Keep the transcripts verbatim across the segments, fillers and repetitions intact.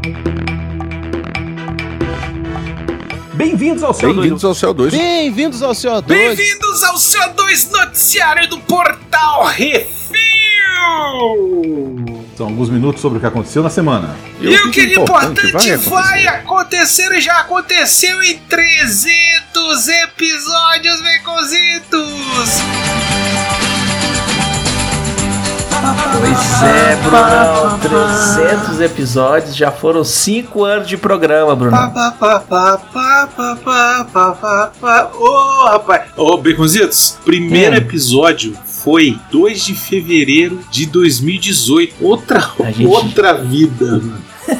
Bem-vindos ao C O dois. Bem-vindos ao C O dois. Bem-vindos ao C O dois. Bem-vindos ao C O dois Noticiário do Portal Refil. São alguns minutos sobre o que aconteceu na semana. E o que é importante vai acontecer. vai acontecer e já aconteceu em trezentos episódios, Baconzitos. Pois é, Brunão, trezentos episódios, já foram cinco anos de programa, Bruno. Ô, rapaz, ô, Baconzitos, primeiro hum. episódio foi dois de fevereiro de dois mil e dezoito. Outra, gente... outra vida, mano.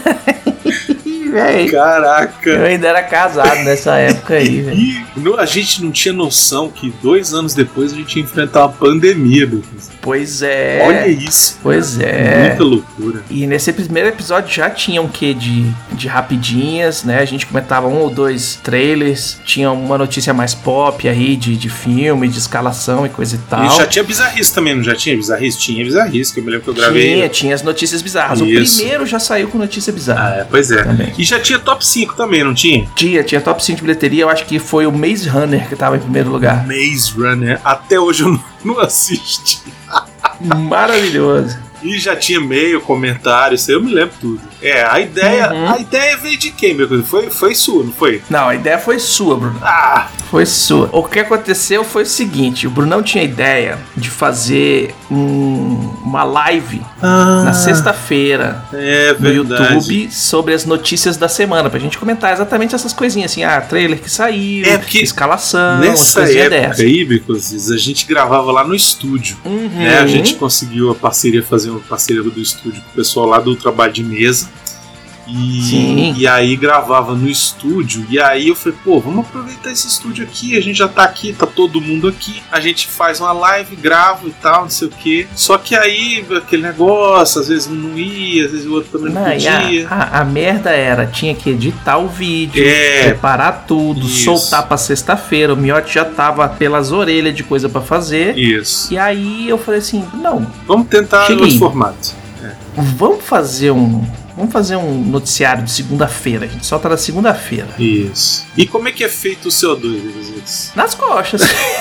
Véi, caraca. Eu ainda era casado nessa época aí, velho. E a gente não tinha noção que dois anos depois a gente ia enfrentar uma pandemia, Baconzitos. Pois é. Olha isso. Pois é. Muita loucura. E nesse primeiro episódio já tinha um quê de, de rapidinhas, né? A gente comentava um ou dois trailers, tinha uma notícia mais pop aí de, de filme, de escalação e coisa e tal. E já tinha bizarrice também, não já tinha bizarrice? Tinha bizarrice, que eu me lembro que eu gravei. Tinha, tinha as notícias bizarras. Isso. O primeiro já saiu com notícia bizarra. Ah, é, pois é. Também. E já tinha top cinco também, não tinha? Tinha, tinha top cinco de bilheteria, eu acho que foi o Maze Runner que tava em primeiro lugar. Maze Runner, até hoje eu não, não assisti. Maravilhoso. E já tinha e-mail, comentário, isso aí eu me lembro tudo. É, a ideia, uhum. a ideia veio de quem, meu coisa? Foi, foi sua, não foi? Não, a ideia foi sua, Bruno. Ah! Foi sua. O que aconteceu foi o seguinte, o Brunão tinha a ideia de fazer um, uma live ah, na sexta-feira é no YouTube sobre as notícias da semana, pra gente comentar exatamente essas coisinhas assim, ah, trailer que saiu, é porque escalação, nessa época dessa. aí, Bicos, a gente gravava lá no estúdio, uhum. né? A gente conseguiu a parceria, fazer uma parceria do estúdio com o pessoal lá do trabalho de mesa. E, e aí gravava no estúdio. E aí eu falei, pô, vamos aproveitar esse estúdio aqui. A gente já tá aqui, tá todo mundo aqui. A gente faz uma live, grava e tal, não sei o que. Só que aí aquele negócio, às vezes um não ia, às vezes o outro também não, não podia. A, a, a merda era, tinha que editar o vídeo, é, preparar tudo, isso. soltar pra sexta-feira. O Miotti já tava pelas orelhas de coisa pra fazer. Isso. E aí eu falei assim, não. Vamos tentar outro formato. É. Vamos fazer um. Vamos fazer um noticiário de segunda-feira. A gente solta na segunda-feira. Isso. E como é que é feito o C O dois, Baconzitos? Nas costas.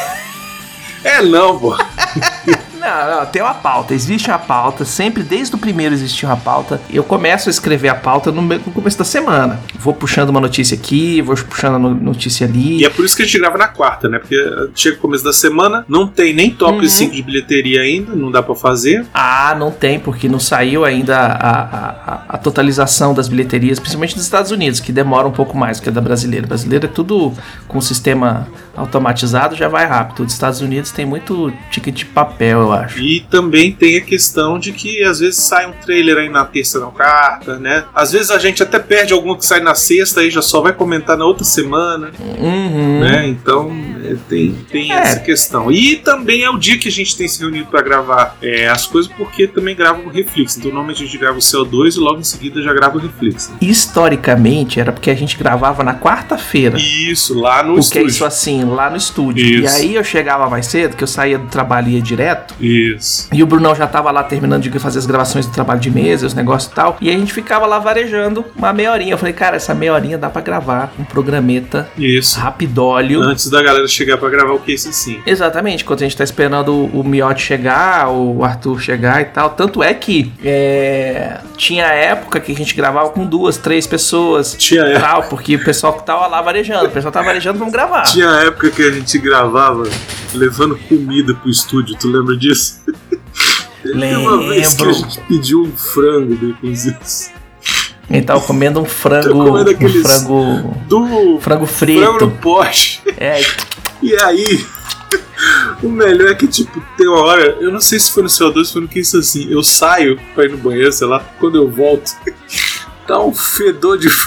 É não, pô. Não, não, tem uma pauta, existe uma pauta, sempre desde o primeiro existiu uma pauta. Eu começo a escrever a pauta no, no começo da semana. Vou puxando uma notícia aqui, vou puxando uma notícia ali. E é por isso que a gente grava na quarta, né? Porque chega o começo da semana, não tem nem top uhum. cinco de bilheteria ainda, não dá pra fazer. Ah, não tem, porque não saiu ainda a, a, a, a totalização das bilheterias, principalmente dos Estados Unidos, que demora um pouco mais do que a da brasileira. A brasileira é tudo com sistema automatizado, já vai rápido. Dos Estados Unidos tem muito ticket de papel, eu acho. E também tem a questão de que às vezes sai um trailer aí na terça não quarta, né? Às vezes a gente até perde alguma que sai na sexta e já só vai comentar na outra semana, uhum. né? Então é, tem, tem é. essa questão. E também é o dia que a gente tem se reunido para gravar é, as coisas, porque também grava o Reflex. Então normalmente a gente grava o C O dois e logo em seguida já grava o Reflex. Né? Historicamente era porque a gente gravava na quarta-feira. Isso, lá no porque estúdio. Porque isso assim, lá no estúdio. Isso. E aí eu chegava mais cedo, que eu saía do trabalho e ia direto. Isso. E o Brunão já tava lá terminando de fazer as gravações do trabalho de mesa, os negócios e tal. E a gente ficava lá varejando uma meia horinha. Eu falei, cara, essa meia horinha dá pra gravar um programeta Isso. rapidólio. Antes da galera chegar pra gravar o Case assim. Exatamente, quando a gente tá esperando o, o Miotti chegar, o Arthur chegar e tal. Tanto é que é, tinha época que a gente gravava com duas, três pessoas. Tinha tal, época. Porque o pessoal que tava lá varejando. O pessoal tava varejando, vamos gravar. Tinha época que a gente gravava levando comida pro estúdio, tu lembra disso? Lembro. Uma vez que a gente pediu um frango depois disso. Ele tava comendo um frango. comendo um frango. Do frango frito. Frango no poste. É. E aí, o melhor é que, tipo, tem uma hora, eu não sei se foi no C O dois, foi no que isso assim. Eu saio pra ir no banheiro, sei lá, quando eu volto, tá um fedor de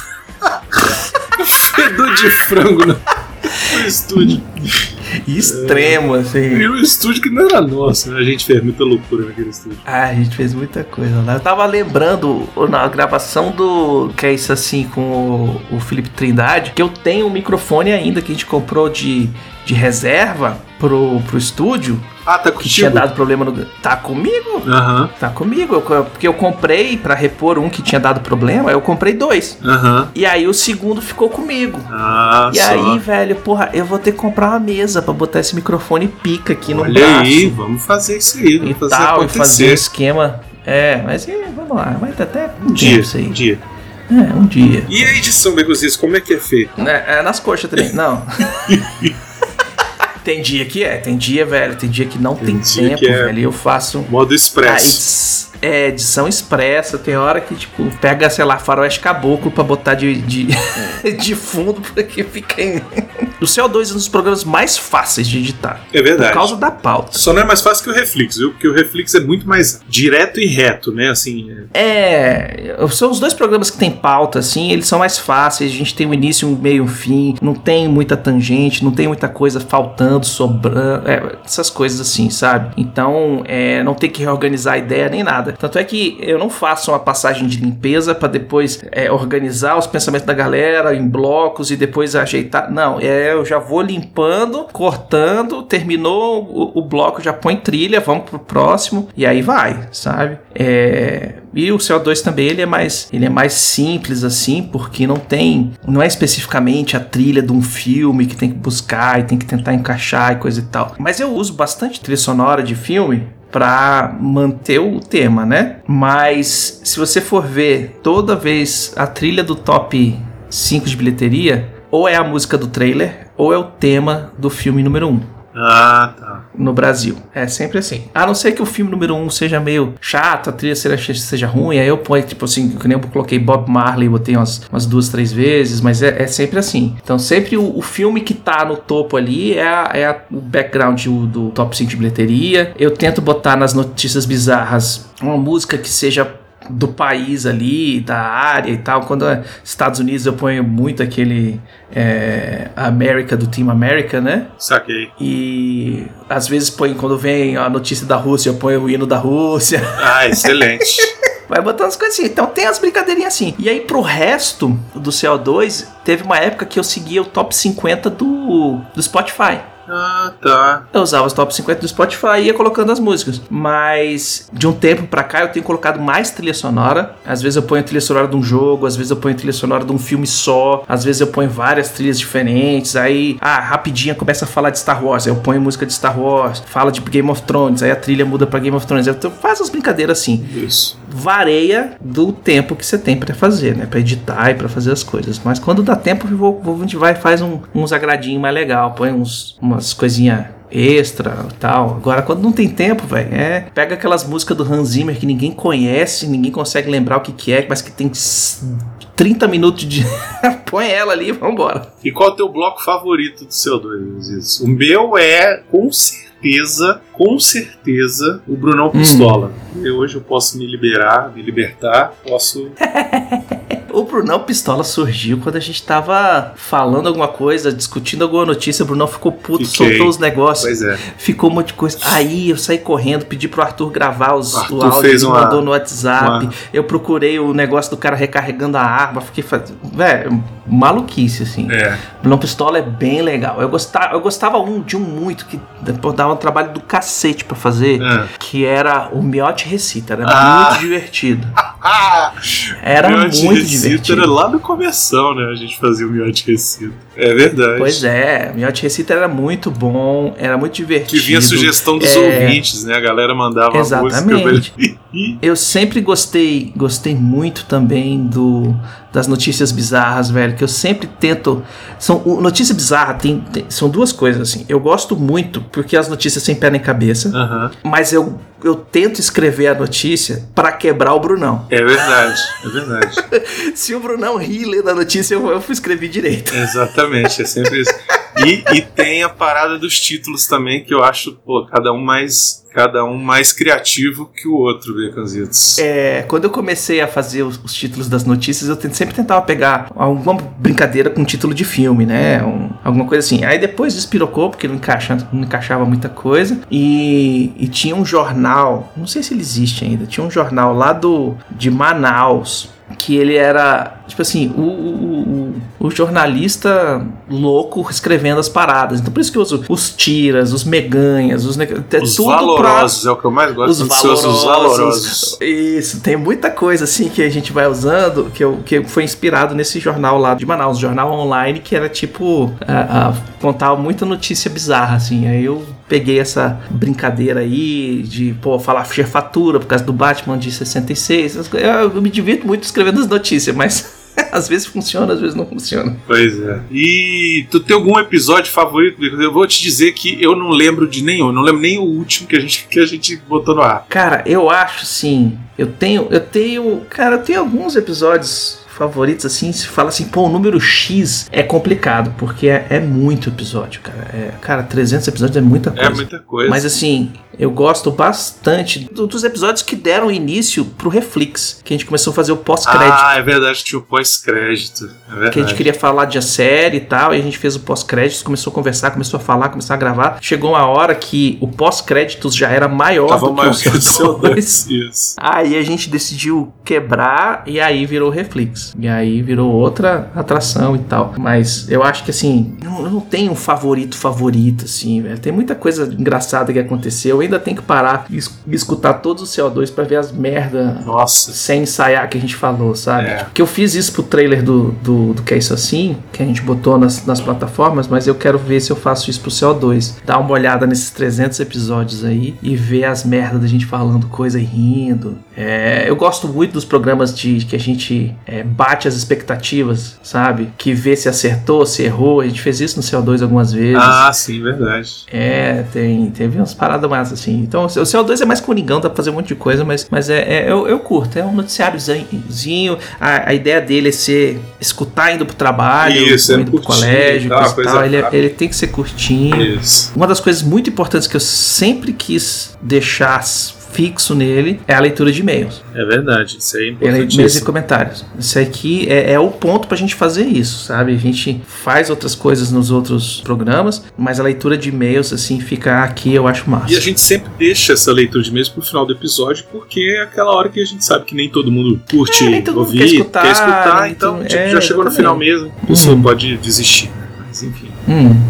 um fedor de frango no, no estúdio. Extremo, é, assim. E um estúdio que não era nosso, né? A gente fez muita loucura naquele estúdio. Ah, a gente fez muita coisa lá. Eu tava lembrando na gravação do que é isso assim com o, o Felipe Trindade, que eu tenho um microfone ainda que a gente comprou de, de reserva. pro, pro estúdio. Ah, tá contigo? Que tinha dado problema no... Tá comigo? Aham. Tá comigo. Eu, porque eu comprei pra repor um que tinha dado problema, eu comprei dois. Aham. E aí o segundo ficou comigo. Ah, E só. aí, velho, porra, eu vou ter que comprar uma mesa pra botar esse microfone pica aqui no Olha braço. aí, vamos fazer isso aí. Vamos E fazer tal, e acontecer. fazer um esquema. É, mas é, vamos lá. Vai até um Um dia, isso aí. um dia. É, um dia. E a edição, Beconzitos, como é que é feito? É, é nas coxas também. Não. Tem dia que é, tem dia, velho, tem dia que não tem, Tem dia tempo, que é velho. Eu faço. Modo Ah, expresso. edi- é, edição expressa. Tem hora que, tipo, pega, sei lá, faroeste caboclo pra botar de, de, de fundo, porque fica em. O C O dois é um dos programas mais fáceis de editar. É verdade. Por causa da pauta. Só não é mais fácil que o Reflex, viu? Porque o Reflex é muito mais direto e reto, né? Assim. é- É, são os dois programas que tem pauta, assim, eles são mais fáceis, a gente tem um início, um meio, um fim, não tem muita tangente, não tem muita coisa faltando, sobrando, é, essas coisas assim, sabe? Então, é, não tem que reorganizar a ideia nem nada. Tanto é que eu não faço uma passagem de limpeza pra depois é, organizar os pensamentos da galera em blocos e depois ajeitar. Não, é, eu já vou limpando, cortando, terminou o, o bloco, já põe trilha, vamos pro próximo, e aí vai, sabe? É... E o C O dois também, ele é mais ele é mais simples assim, porque não tem, não é especificamente a trilha de um filme que tem que buscar e tem que tentar encaixar e coisa e tal. Mas eu uso bastante trilha sonora de filme pra manter o tema, né? Mas se você for ver toda vez a trilha do top cinco de bilheteria, ou é a música do trailer, ou é o tema do filme número um. Ah, tá. No Brasil. É sempre assim. A não ser que o filme número um seja meio chato, a trilha seja, seja ruim, aí eu ponho, tipo assim, que nem eu coloquei Bob Marley, botei umas, umas duas, três vezes, mas é, é sempre assim. Então sempre o, o filme que tá no topo ali é, a, é a, o background do, do top cinco de bilheteria. Eu tento botar nas notícias bizarras uma música que seja do país ali, da área e tal. Quando é Estados Unidos eu ponho muito aquele é, América do Team America, né? Saquei. E às vezes põe, quando vem a notícia da Rússia, eu ponho o hino da Rússia. Ah, excelente. Vai botando as coisas assim. Então tem as brincadeirinhas assim. E aí pro resto do C O dois, teve uma época que eu seguia o top cinquenta do, do Spotify. Ah, tá. Eu usava os top cinquenta do Spotify e ia colocando as músicas. Mas de um tempo pra cá eu tenho colocado mais trilha sonora. Às vezes eu ponho trilha sonora de um jogo, às vezes eu ponho trilha sonora de um filme só, às vezes eu ponho várias trilhas diferentes. Aí, ah, rapidinho começa a falar de Star Wars, aí eu ponho música de Star Wars, fala de Game of Thrones, aí a trilha muda pra Game of Thrones. Eu faço as brincadeiras assim. Isso. Vareia do tempo que você tem pra fazer, né? Pra editar e pra fazer as coisas. Mas quando dá tempo, eu vou, a gente vai e faz um, uns agradinhos mais legal, põe uns, umas coisinhas extra e tal. Agora, quando não tem tempo, velho, é... Pega aquelas músicas do Hans Zimmer que ninguém conhece, ninguém consegue lembrar o que que é, mas que tem trinta minutos de... Põe ela ali e vambora. E qual é o teu bloco favorito do C O dois? O meu é, com certeza, com certeza, o Brunão Pistola. Hum. Eu, hoje eu posso me liberar, me libertar, posso... O Brunão Pistola surgiu quando a gente tava falando alguma coisa, discutindo alguma notícia. O Brunão ficou puto, Fiquei. soltou os negócios. Pois é. Ficou um monte de coisa. Aí eu saí correndo, pedi pro Arthur gravar os, Arthur o áudio, fez ele uma, mandou no WhatsApp. uma... Eu procurei o negócio do cara recarregando a arma. Fiquei fazendo. Velho, maluquice, assim. É. Brunão Pistola é bem legal. Eu gostava, eu gostava um, de um muito que depois dava um trabalho do cacete pra fazer, é. que era o Miote Recita. Era ah. muito divertido. Era Miote muito Recita divertido. Era lá no começo, né? A gente fazia o Miote Recita. É verdade. Pois é, o Miote Recita era muito bom, era muito divertido. Que vinha sugestão dos é... ouvintes, né? A galera mandava Exatamente. a música. Eu sempre gostei, gostei muito também do, das notícias bizarras, velho, que eu sempre tento... São, o notícia bizarra tem, tem, são duas coisas, assim. Eu gosto muito porque as notícias sem pé nem cabeça, uhum. mas eu, eu tento escrever a notícia pra quebrar o Brunão. É verdade, é verdade. Se o Brunão ri e lê da notícia, eu, eu escrevi direito. Exatamente, é sempre isso. E, e tem a parada dos títulos também, que eu acho, pô, cada um mais... Cada um mais criativo que o outro, Beconzitos. É, quando eu comecei a fazer os, os títulos das notícias, eu tento, sempre tentava pegar alguma brincadeira com título de filme, né? Um, alguma coisa assim. Aí depois despirocou, porque não, encaixa, não encaixava muita coisa. E, e tinha um jornal, não sei se ele existe ainda, tinha um jornal lá do, de Manaus, que ele era, tipo assim, o, o, o o jornalista louco escrevendo as paradas. Então por isso que eu uso os tiras, os meganhas, os, ne- os tudo valorosos, pra... é o que eu mais gosto. Os valorosos, os valorosos. Isso, tem muita coisa assim que a gente vai usando, que, eu, que foi inspirado nesse jornal lá de Manaus, jornal online, que era tipo, a, a, contar muita notícia bizarra, assim. Aí eu peguei essa brincadeira aí de, pô, falar chefatura por causa do Batman de sessenta e seis. Eu, eu me divirto muito escrevendo as notícias, mas às vezes funciona, às vezes não funciona. Pois é. E tu tem algum episódio favorito? Eu vou te dizer que eu não lembro de nenhum. Eu não lembro nem o último que a gente, que a gente botou no ar. Cara, eu acho sim. Eu tenho, eu tenho, cara, eu tenho alguns episódios favoritos, assim, se fala assim, pô, o número X é complicado, porque é, é muito episódio, cara. É, cara, trezentos episódios é muita coisa. É muita coisa. Mas assim, eu gosto bastante do, dos episódios que deram início pro Reflex, que a gente começou a fazer o pós-crédito. Ah, é verdade, tinha o pós-crédito. É verdade. Que a gente queria falar de a série e tal, e a gente fez o pós-crédito, começou a conversar, começou a falar, começou a gravar. Chegou uma hora que o pós-créditos já era maior Tava do que maior o C O dois. Isso. Aí a gente decidiu quebrar e aí virou Reflex. E aí virou outra atração e tal. Mas eu acho que assim, eu não tenho um favorito favorito, assim, velho. Tem muita coisa engraçada que aconteceu. Eu ainda tenho que parar e es- escutar todos os C O dois pra ver as merda. Nossa. Sem ensaiar que a gente falou, sabe? É. Porque eu fiz isso pro trailer do, do, do Que É Isso Assim, que a gente botou nas, nas plataformas, mas eu quero ver se eu faço isso pro C O dois. Dar uma olhada nesses trezentos episódios aí e ver as merdas da gente falando coisa e rindo. É, eu gosto muito dos programas de que a gente é, bate as expectativas, sabe? Que vê se acertou, se errou. A gente fez isso no C O dois algumas vezes. Ah, sim, verdade. É, tem, teve umas paradas mais assim. Então, o C O dois é mais coringão, dá pra fazer um monte de coisa, mas, mas é, é eu, eu curto. É um noticiáriozinho. A, a ideia dele é ser escutar indo pro trabalho, Isso, indo pro colégio, tá, coisa e tal. Ele, é- ele tem que ser curtinho. Isso. Uma das coisas muito importantes que eu sempre quis deixar fixo nele é a leitura de e-mails. É verdade, isso aí é E-mails e importantíssimo. comentários. Isso aqui é, é o ponto pra gente fazer isso, sabe? A gente faz outras coisas nos outros programas, mas a leitura de e-mails, assim, fica aqui, eu acho massa. E a gente sempre deixa essa leitura de e-mails pro final do episódio, porque é aquela hora que a gente sabe que nem todo mundo curte É, nem todo mundo ouvir, quer escutar, quer escutar nem então todo- tipo, é, já chegou no exatamente. final mesmo, a pessoa Hum. pode desistir. Mas enfim. Hum.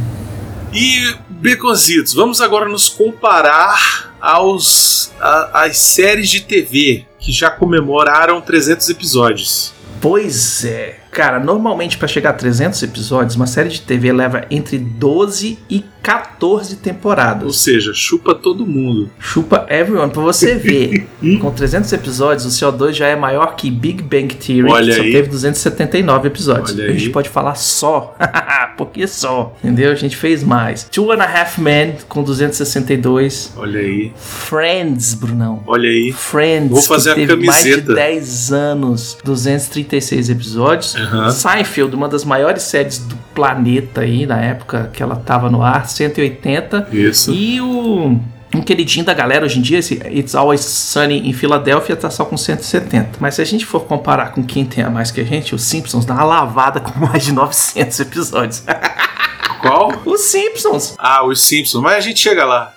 E, Baconzitos, vamos agora nos comparar aos a- às séries de T V que já comemoraram trezentos episódios. Pois é. Cara, normalmente pra chegar a trezentos episódios, uma série de T V leva entre doze e catorze Ou temporadas. seja, chupa todo mundo. Chupa everyone. Pra você ver, com trezentos episódios, o C O dois já é maior que Big Bang Theory, Olha que só aí. teve duzentos e setenta e nove episódios. Olha A gente aí. pode falar só, porque só, entendeu? A gente fez mais. Two and a Half Men com duzentos e sessenta e dois. Olha aí, Friends, Brunão. olha aí. Friends, Vou fazer que a teve mais de camiseta. dez anos, duzentos e trinta e seis episódios. Aham. Seinfeld, uma das maiores séries do planeta aí, na época que ela tava no ar, cento e oitenta. Isso. E o um queridinho da galera hoje em dia, esse It's Always Sunny em Filadélfia, tá só com cento e setenta. Mas se a gente for comparar com quem tem a mais que a gente, os Simpsons dá uma lavada com mais de novecentos episódios. Qual? Os Simpsons! Ah, os Simpsons, mas a gente chega lá.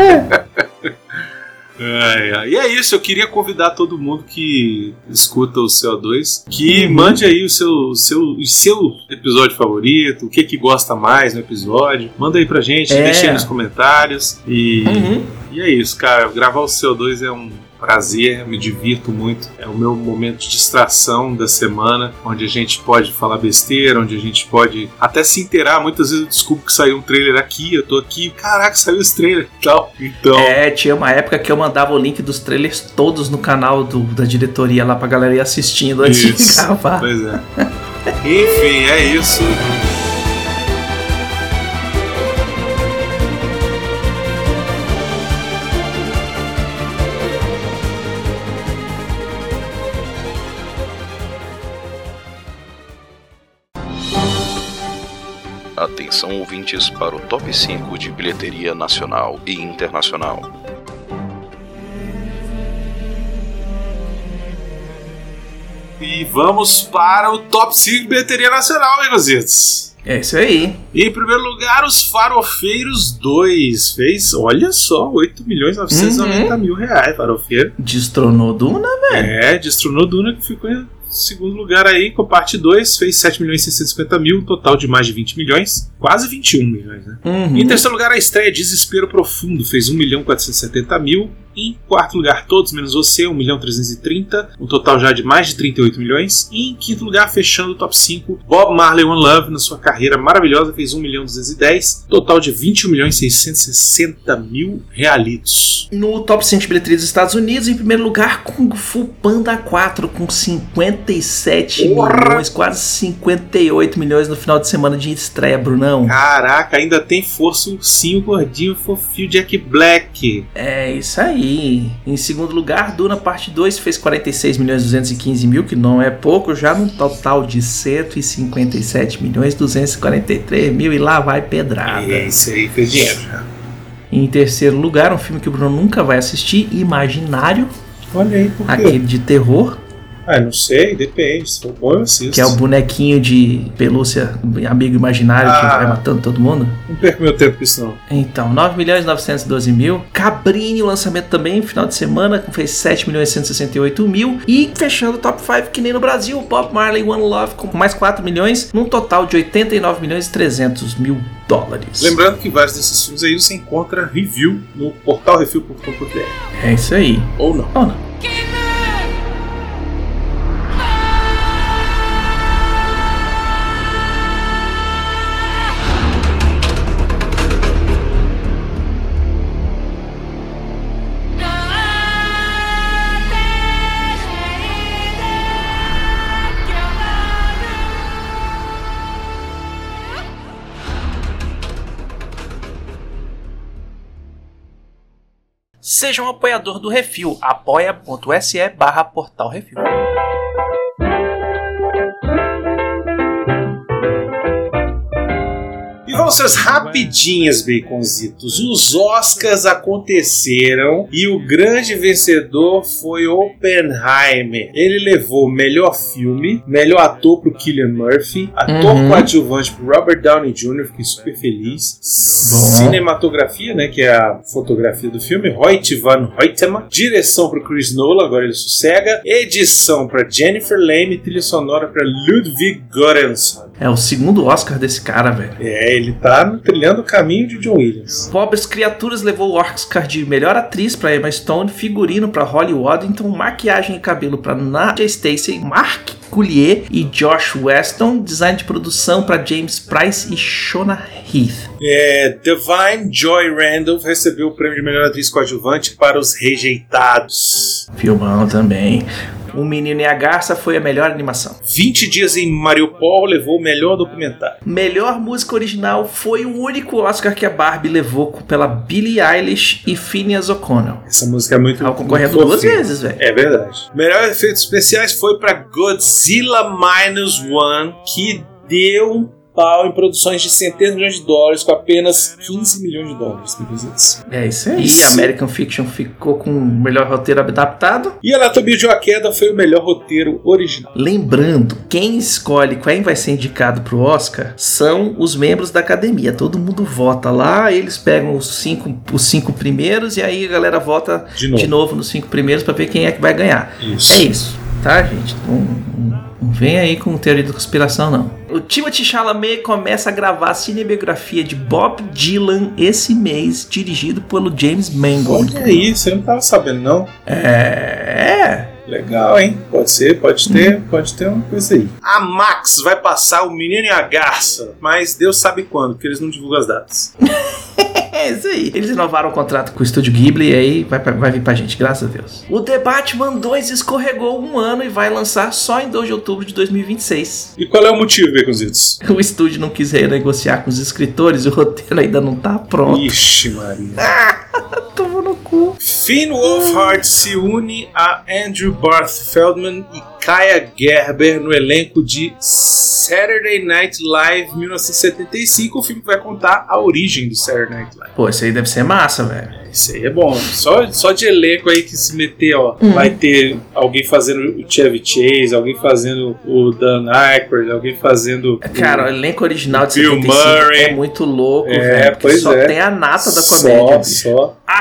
Ai, ai. E é isso, eu queria convidar todo mundo que escuta o C O dois que Uhum. mande aí o seu, o seu, o seu episódio favorito, o que que gosta mais no episódio. Manda aí pra gente, É. deixa aí nos comentários. E, Uhum. e é isso, cara. Gravar o C O dois é um prazer, me divirto muito. É o meu momento de distração da semana, onde a gente pode falar besteira, onde a gente pode até se inteirar. Muitas vezes eu desculpo que saiu um trailer aqui, eu tô aqui, caraca, saiu esse trailer e tal. Então, É, tinha uma época que eu mandava o link dos trailers todos no canal do, da diretoria lá pra galera ir assistindo antes de isso. gravar. Pois é. Enfim, é isso. Atenção ouvintes para o top cinco de bilheteria nacional e internacional. E vamos para o top cinco de bilheteria nacional, amigositos. É isso aí. E em primeiro lugar, Os Farofeiros dois. Fez, olha só, oito milhões e novecentos e noventa mil reais, Farofeiro. Destronou Duna, velho. É, destronou Duna, que ficou, segundo lugar aí, com a parte dois, fez sete milhões e seiscentos e cinquenta mil, um total de mais de vinte milhões, quase vinte e um milhões, né? Uhum. Em terceiro lugar, a estreia Desespero Profundo, fez um milhão quatrocentos e setenta mil. Em quarto lugar, Todos Menos Você, um milhão trezentos e trinta, um total já de mais de trinta e oito milhões. E em quinto lugar, fechando o top cinco, Bob Marley One Love, na sua carreira maravilhosa, fez um milhão duzentos e dez, total de vinte e um milhões seiscentos e sessenta mil realitos. No top cem de bilheteria dos Estados Unidos, em primeiro lugar, Kung Fu Panda quatro, com cinquenta e sete milhões, quase cinquenta e oito milhões no final de semana de estreia, Brunão. Caraca, ainda tem força o ursinho gordinho fofinho Jack Black. É isso aí. Em segundo lugar, Duna Parte dois fez quarenta e seis milhões duzentos e quinze mil, que não é pouco, já num total de cento e cinquenta e sete milhões duzentos e quarenta e três mil, e lá vai pedrada. É isso aí, fez dinheiro já. Em terceiro lugar, um filme que o Bruno nunca vai assistir, Imaginário. Olha aí, por quê? Aquele de terror. Ah, não sei, depende. Se for bom, eu assisto. Que é o bonequinho de pelúcia, amigo imaginário, ah, que vai matando todo mundo. Não perco meu tempo com isso, não. Então, nove milhões novecentos e doze mil. Cabrini, o lançamento também, final de semana, fez sete milhões cento e sessenta e oito mil. E fechando o top cinco, que nem no Brasil, Bob Marley One Love, com mais quatro milhões, num total de oitenta e nove milhões e trezentos mil dólares. Lembrando que vários desses filmes aí você encontra review no portal review ponto com ponto b r. É isso aí. Ou não. Ou não. Seja um apoiador do Refil, apoia.se barra portal Refil. E vamos ser rapidinhas, baconzitos. Os Oscars aconteceram e o grande vencedor foi Oppenheimer. Ele levou melhor filme, melhor ator pro Cillian Murphy, ator uhum. coadjuvante pro Robert Downey Júnior, fiquei super feliz. Bom. Cinematografia, né, que é a fotografia do filme, Hoyt van Hoytema. Direção pro Chris Nolan, agora ele sossega. Edição pra Jennifer Lame, trilha sonora pra Ludwig Göransson. É o segundo Oscar desse cara, velho. É, ele tá trilhando o caminho de John Williams. Pobres Criaturas levou o Oscar de melhor atriz pra Emma Stone, figurino pra Holly Waddington, maquiagem e cabelo pra Nadia Stacey, Mark Coulier e Josh Weston, design de produção pra James Price e Shona Heath. É, Divine Joy Randolph recebeu o prêmio de melhor atriz coadjuvante para Os Rejeitados. Filmão também. O Menino e a Garça foi a melhor animação. vinte dias em Mariupol levou o melhor documentário. Melhor música original foi o único Oscar que a Barbie levou pela Billie Eilish e Phineas O'Connell. Essa música é muito... Tava concorrendo duas vezes, velho. É verdade. Melhor efeitos especiais foi pra Godzilla Minus One, que deu um pau em produções de centenas de milhões de dólares com apenas quinze milhões de dólares. É isso aí. Isso. American Fiction ficou com o melhor roteiro adaptado. E Anatomia de uma Queda foi o melhor roteiro original. Lembrando, quem escolhe quem vai ser indicado pro Oscar são os membros da academia. Todo mundo vota lá, eles pegam os cinco, os cinco primeiros e aí a galera vota de novo, de novo nos cinco primeiros pra ver quem é que vai ganhar. Isso. É isso, tá, gente? Não, não vem aí com teoria da conspiração, não. O Timothée Chalamet começa a gravar a cinebiografia de Bob Dylan esse mês, dirigido pelo James Mangold. Olha aí, você não tava sabendo, não? É... Legal, hein? Pode ser, pode ter, hum. pode ter uma coisa aí. A Max vai passar O Menino e a Garça, mas Deus sabe quando, porque eles não divulgam as datas. É isso aí. Eles renovaram o contrato com o Estúdio Ghibli e aí vai, vai vir pra gente, graças a Deus. O The Batman dois escorregou um ano e vai lançar só em dois de outubro de dois mil e vinte e seis. E qual é o motivo, Baconzitos? O estúdio não quis renegociar com os escritores e o roteiro ainda não tá pronto. Ixi, Maria. Ah, tomou no cu. Finn Wolfhard se une a Andrew Barth Feldman e Kaya Gerber no elenco de Saturday Night Live mil novecentos e setenta e cinco, o filme que vai contar a origem do Saturday Night Live. Pô, isso aí deve ser massa, velho. Isso aí é bom. Só, só de elenco aí que se meter, ó. Hum. Vai ter alguém fazendo o Chevy Chase, alguém fazendo o Dan Aykroyd, alguém fazendo... Cara, o, o elenco original de Bill setenta e cinco Murray. É muito louco, é, velho. Pois só é. tem a nata da comédia. Só, só. A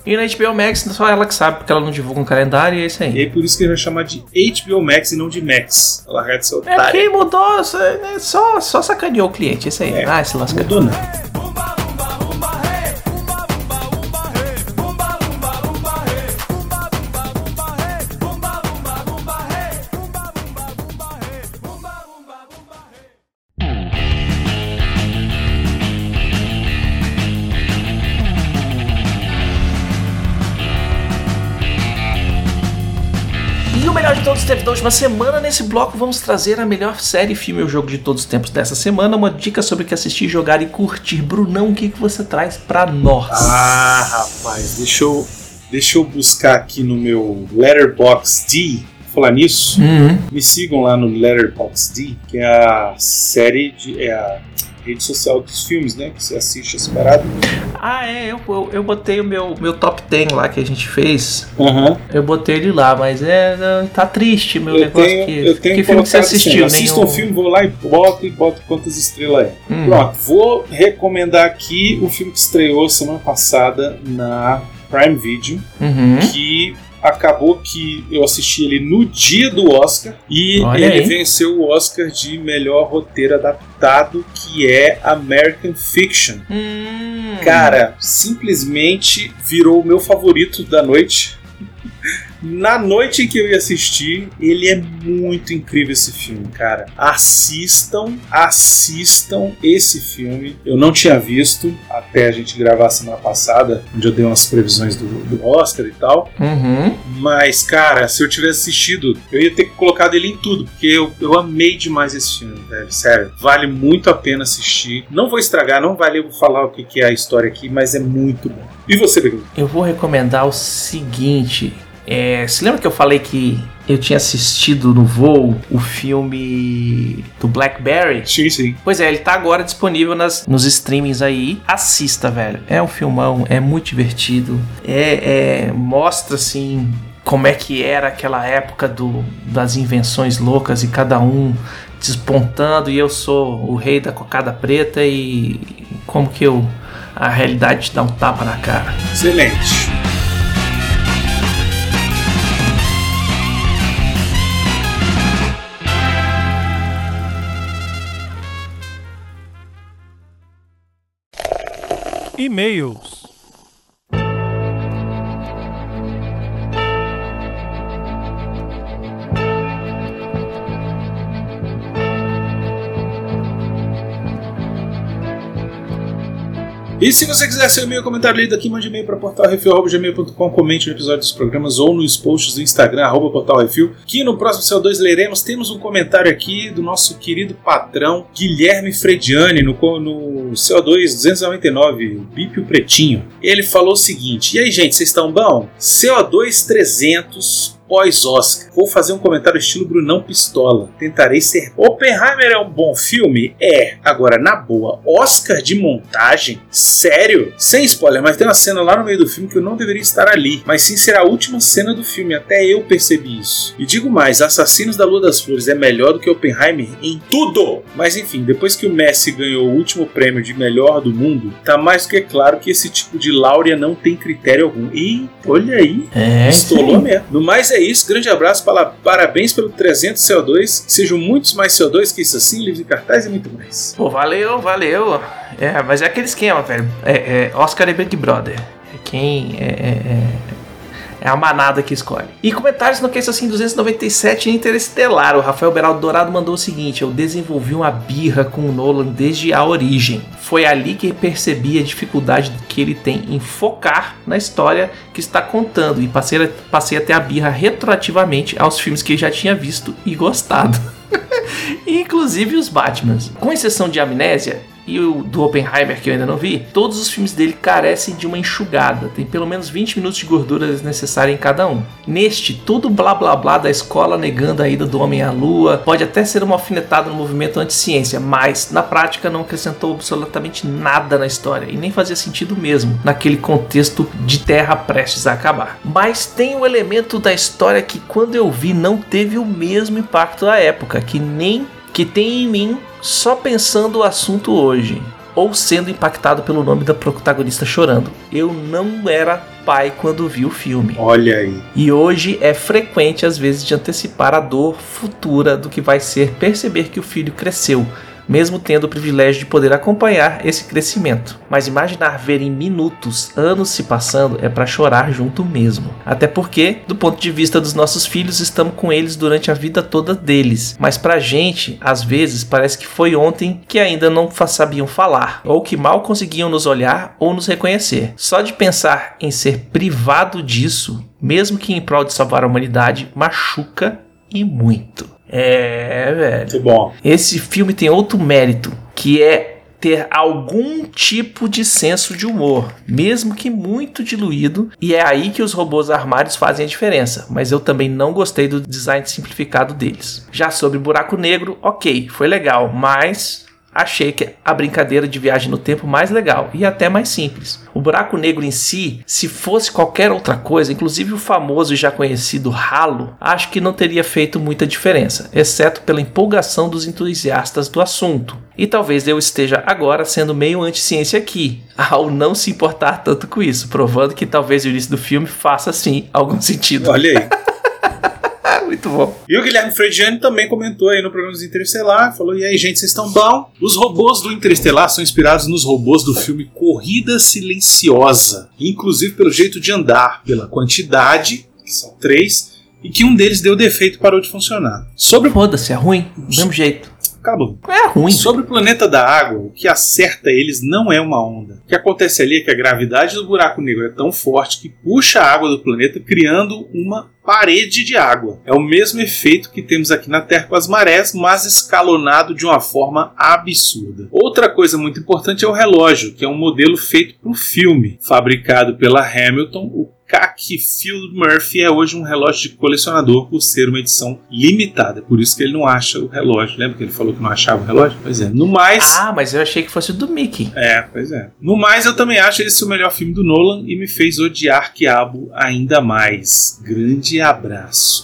E na H B O Max, só ela que sabe, porque ela não divulga um calendário e é isso aí. E aí por isso que ele vai chamar de H B O Max e não de Max. Ela vai de seu otário. É, quem mudou, só, só sacaneou o cliente, isso aí. É, ah, se lasca. Mudou não. De todos os tempos da última semana, nesse bloco vamos trazer a melhor série, filme ou jogo de todos os tempos dessa semana, uma dica sobre o que assistir, jogar e curtir. Brunão, o que, que você traz pra nós? Ah, rapaz, deixa eu, deixa eu buscar aqui no meu Letterboxd. Falar nisso, uhum. Me sigam lá no Letterboxd, que é a série de, é a rede social dos filmes, né, que você assiste separado. Ah, é, eu, eu, eu botei o meu, meu top dez lá que a gente fez. Uhum. Eu botei ele lá, mas é, tá triste meu eu negócio tenho, aqui. Eu tenho que filme que você assistiu? Assim, assista nenhum... um filme, vou lá e boto e boto quantas estrelas é. Hum. Pronto, vou recomendar aqui o filme que estreou semana passada na Prime Video, uhum. que acabou que eu assisti ele no dia do Oscar e Olha ele aí. venceu o Oscar de melhor roteiro adaptado, que é American Fiction. Hum. Cara, simplesmente virou o meu favorito da noite. Na noite em que eu ia assistir, ele é muito incrível esse filme, cara. Assistam, assistam esse filme. Eu não tinha visto até a gente gravar semana passada, onde eu dei umas previsões do, do Oscar e tal. Uhum. Mas, cara, se eu tivesse assistido, eu ia ter colocado ele em tudo, porque eu, eu amei demais esse filme, velho. Sério, vale muito a pena assistir. Não vou estragar, não vale eu falar o que, que é a história aqui, mas é muito bom. E você, Beguinho? Eu vou recomendar o seguinte... É, você lembra que eu falei que eu tinha assistido no voo o filme do Blackberry? Sim, sim. Pois é, ele tá agora disponível nas, nos streamings aí. Assista, velho. É um filmão, é muito divertido. É, é, mostra, assim, como é que era aquela época do, das invenções loucas e cada um despontando. E eu sou o rei da cocada preta e como que eu, a realidade te dá um tapa na cara. Excelente. E-mails. E se você quiser seu e-mail, comentário lido aqui, mande e-mail para portal refil arroba gmail ponto com, comente no episódio dos programas ou nos posts do Instagram, arroba portalrefil, que no próximo C O dois leremos. Temos um comentário aqui do nosso querido patrão Guilherme Frediani, no, no C O dois duzentos e noventa e nove, o Bípio Pretinho. Ele falou o seguinte: e aí, gente, vocês estão bom? C O dois trezentos pós-Oscar. Vou fazer um comentário estilo Brunão Pistola. Tentarei ser... Oppenheimer é um bom filme? É. Agora, na boa, Oscar de montagem? Sério? Sem spoiler, mas tem uma cena lá no meio do filme que eu não deveria estar ali. Mas sim ser a última cena do filme. Até eu percebi isso. E digo mais, Assassinos da Lua das Flores é melhor do que Oppenheimer em tudo! Mas enfim, depois que o Messi ganhou o último prêmio de melhor do mundo, tá mais do que claro que esse tipo de láurea não tem critério algum. E olha aí, é, pistolou mesmo. No mais é isso, grande abraço, parabéns pelo trezentos C O dois, sejam muitos mais C O dois que isso assim, livros e cartaz e muito mais. Pô, valeu, valeu. É, mas é aquele esquema, velho. É, é Oscar e Big Brother. É quem é, é, é a manada que escolhe. E comentários no que isso assim duzentos e noventa e sete Interestelar. O Rafael Beraldo Dourado mandou o seguinte: eu desenvolvi uma birra com o Nolan desde a origem. Foi ali que percebi a dificuldade que ele tem em focar na história que está contando, e passei a, passei a ter a birra retroativamente aos filmes que já tinha visto e gostado. Inclusive os Batmans. Com exceção de Amnésia e o do Oppenheimer, que eu ainda não vi, todos os filmes dele carecem de uma enxugada. Tem pelo menos vinte minutos de gordura necessária em cada um. Neste, todo blá blá blá da escola negando a ida do homem à lua pode até ser uma alfinetada no movimento anti-ciência, mas na prática não acrescentou absolutamente nada na história e nem fazia sentido mesmo naquele contexto de terra prestes a acabar. Mas tem um elemento da história que quando eu vi não teve o mesmo impacto da época, que nem que tem em mim só pensando o assunto hoje. ou sendo impactado pelo nome da protagonista chorando. Eu não era pai quando vi o filme. Olha aí. E hoje é frequente às vezes de antecipar a dor futura do que vai ser perceber que o filho cresceu, mesmo tendo o privilégio de poder acompanhar esse crescimento. Mas imaginar ver em minutos, anos se passando, é para chorar junto mesmo. Até porque, do ponto de vista dos nossos filhos, estamos com eles durante a vida toda deles. Mas pra gente, às vezes, parece que foi ontem que ainda não sabiam falar, ou que mal conseguiam nos olhar ou nos reconhecer. Só de pensar em ser privado disso, mesmo que em prol de salvar a humanidade, machuca e muito. É, velho. Muito bom. Esse filme tem outro mérito, que é ter algum tipo de senso de humor, mesmo que muito diluído, e é aí que os robôs armários fazem a diferença, mas eu também não gostei do design simplificado deles. Já sobre Buraco Negro, ok, foi legal, mas achei que a brincadeira de viagem no tempo mais legal e até mais simples. O Buraco Negro em si, se fosse qualquer outra coisa, inclusive o famoso e já conhecido Halo, acho que não teria feito muita diferença, exceto pela empolgação dos entusiastas do assunto. E talvez eu esteja agora sendo meio anti-ciência aqui, ao não se importar tanto com isso, provando que talvez o início do filme faça sim algum sentido. Olha aí. Muito bom. E o Guilherme Frediani também comentou aí no programa do Interestelar, falou, e aí gente, vocês estão bom? Os robôs do Interestelar são inspirados nos robôs do filme Corrida Silenciosa, inclusive pelo jeito de andar, pela quantidade, que são três, e que um deles deu defeito e parou de funcionar. Sobre o... Foda-se, é ruim, do mesmo jeito. Acabou. É ruim. Sobre o planeta da água, o que acerta eles não é uma onda. O que acontece ali é que a gravidade do buraco negro é tão forte que puxa a água do planeta, criando uma parede de água. É o mesmo efeito que temos aqui na Terra com as marés, mas escalonado de uma forma absurda. Outra coisa muito importante é o relógio, que é um modelo feito para o filme. Fabricado pela Hamilton, o Cackfield Murphy é hoje um relógio de colecionador por ser uma edição limitada. Por isso que ele não acha o relógio. Lembra que ele falou que não achava o relógio? Pois é. No mais... Ah, mas eu achei que fosse o do Mickey. É, pois é. No mais, eu também acho esse o melhor filme do Nolan e me fez odiar Quiabo ainda mais. Grande abraço.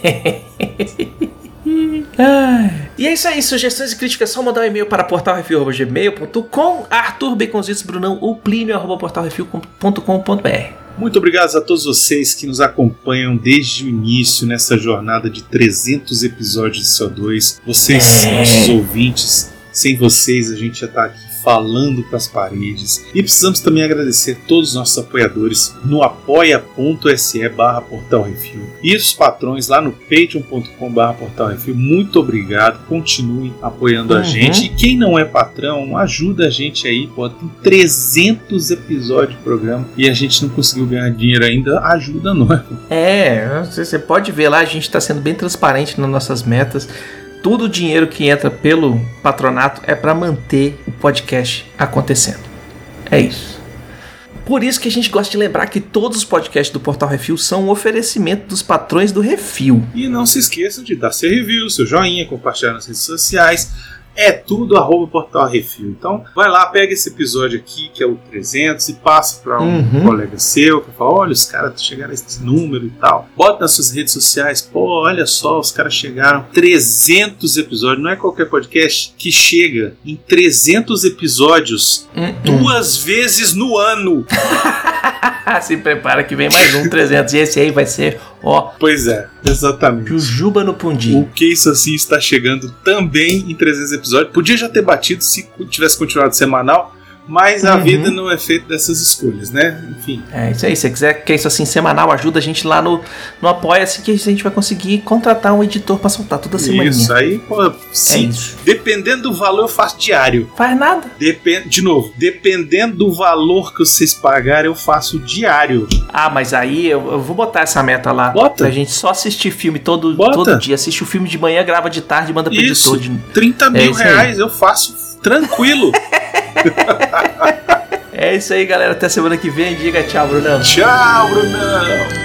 E é isso aí, sugestões e críticas, só mandar um e-mail para portal refil arroba gmail ponto com, Arthur Baconzitos, Brunão ou Plínio arroba portal refil ponto com ponto b r. Muito obrigado a todos vocês que nos acompanham desde o início nessa jornada de trezentos episódios de C O dois. Vocês, é. nossos ouvintes, sem vocês a gente já está aqui falando para as paredes. E precisamos também agradecer todos os nossos apoiadores no apoia.se barra Portal Refil e os patrões lá no patreon ponto com barra Portal Refil. Muito obrigado, continuem apoiando uhum. a gente. E quem não é patrão, ajuda a gente aí, pô, tem trezentos episódios de programa e a gente não conseguiu ganhar dinheiro ainda, ajuda nós. É, você pode ver lá, a gente está sendo bem transparente nas nossas metas. Todo o dinheiro que entra pelo patronato é para manter o podcast acontecendo. É isso. Por isso que a gente gosta de lembrar que todos os podcasts do Portal Refil são um oferecimento dos patrões do Refil. E não se esqueçam de dar seu review, seu joinha, compartilhar nas redes sociais. É tudo arroba Portal Refil. Então vai lá, pega esse episódio aqui, que é o trezentos, e passa para um uhum. colega seu que fala, olha, os caras chegaram a esse número e tal. Bota nas suas redes sociais, pô, olha só, os caras chegaram a trezentos episódios. Não é qualquer podcast que chega em trezentos episódios uhum. duas vezes no ano. Se prepara que vem mais um trezentos e esse aí vai ser, ó. Pois é, exatamente. Jujuba no Pundim. O Que Isso Assim está chegando também em trezentos episódios. Podia já ter batido se tivesse continuado semanal, mas a uhum. vida não é feita dessas escolhas, né? Enfim. É isso aí. Se você quiser Que Isso Assim semanal, ajuda a gente lá no, no Apoia-se, que a gente vai conseguir contratar um editor pra soltar toda semana. Isso aí, pô, sim. É isso. Dependendo do valor, eu faço diário. Faz nada. Dep- de novo, dependendo do valor que vocês pagarem, eu faço diário. Ah, mas aí eu, eu vou botar essa meta lá. Bota. Pra gente só assistir filme todo, todo dia. Assiste o filme de manhã, grava de tarde e manda pro isso. editor. De... trinta mil é reais eu faço tranquilo. É isso aí, galera. Até semana que vem. Diga tchau, Brunão. Tchau, Brunão.